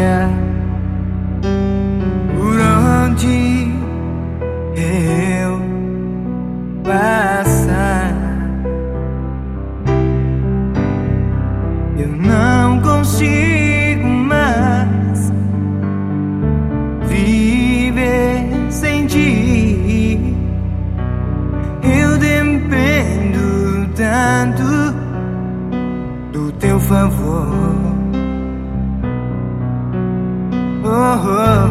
por onde eu passar. Eu não consigo mais viver sem ti. Eu dependo tanto do teu favor. Oh, oh,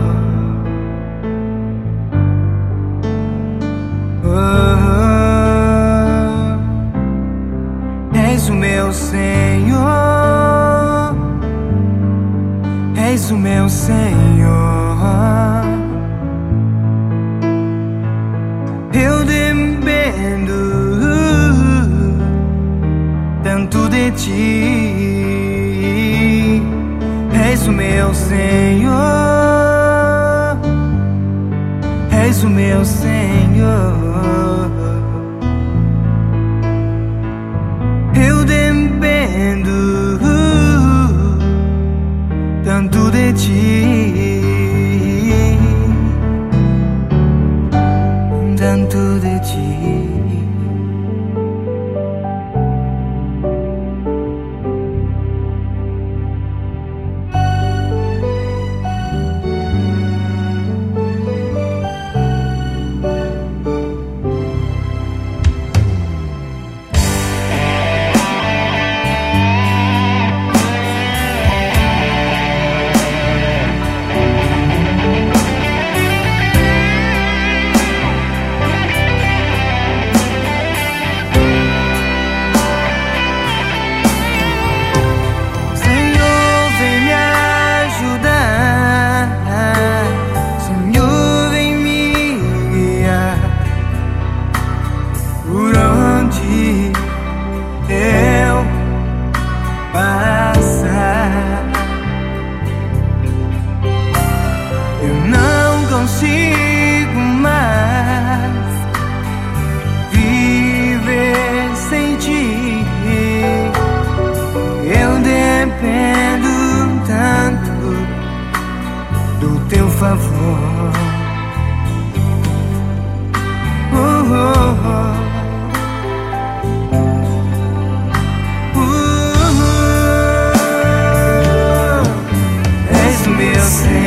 oh. És o meu Senhor, és o meu Senhor. Eu dependo tanto de ti. És o meu Senhor, és o meu Senhor. Eu dependo tanto de ti, tanto de ti. Eu passar, eu não consigo mais viver sem ti. Eu dependo tanto do teu favor. Oh, oh, oh. Senhor,